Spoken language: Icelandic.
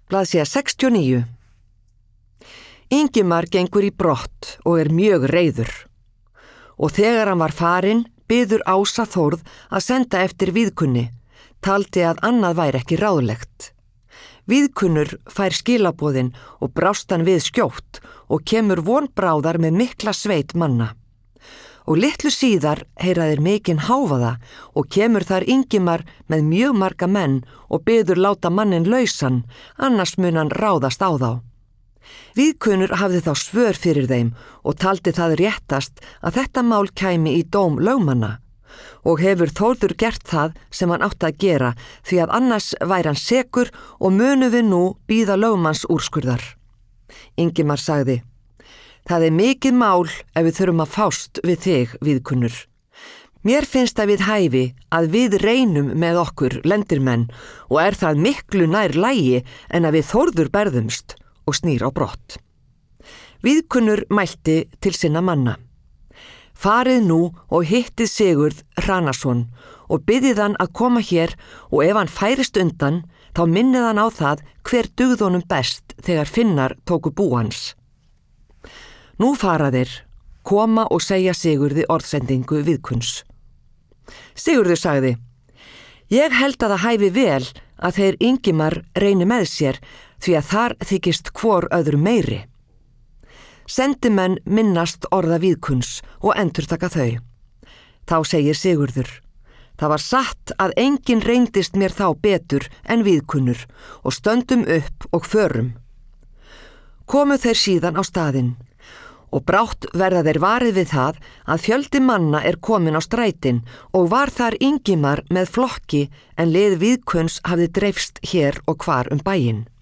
Blaðsíða 69. Ingimar gengur í brott og mjög reiður. Og þegar hann var farinn, biður Ása Þórð að senda eftir Víðkunni, taldi að annað væri ekki ráðlegt. Víðkunnur fær skilaboðin og brást hann við skjótt og kemur vonbráðar með mikla sveit manna. Og litlu síðar heyra þeir mikinn hávaða og kemur þar Ingimar með mjög marga menn og biður láta manninn lausan, annars mun hann ráðast á þá. Víðkunnur hafði þá svör fyrir þeim og taldi það réttast að þetta mál kæmi í dóm lögmanna og hefur Þórður gert það sem hann átti að gera því að annars væri hann sekur og munum við nú bíða lögmanns úrskurðar. Ingimar sagði: Það mikið mál ef við þurfum að fást við þig, Víðkunnur. Mér finnst að við hæfi að við reynum með okkur lendirmenn og það miklu nær lagi en að við Þórður berðumst og snýr á brott. Víðkunnur mælti til sinna manna: Farið nú og hittið Sigurð Hranason og biðið hann að koma hér og ef hann færist undan, þá minnið hann á það hver dugði honum best þegar Finnar tóku bú hans. Nú fara þeir, koma og segja Sigurði orðsendingu Víðkunns. Sigurður sagði: Ég held að það hæfi vel að þeir Ingimar reyni með sér því að þar þykist hvor öðru meiri. Sendimenn minnast orða Víðkunns og endurtaka þau. Þá segir Sigurður: Það var satt að enginn reyndist mér þá betur en Víðkunnur og stöndum upp og förum. Komu þeir síðan á staðinn og brátt verða þeir varið við það að fjöldi manna komin á strætin og var þar Ingimar með flokki en lið Víðkunns hafði dreifst hér og hvar bæinn.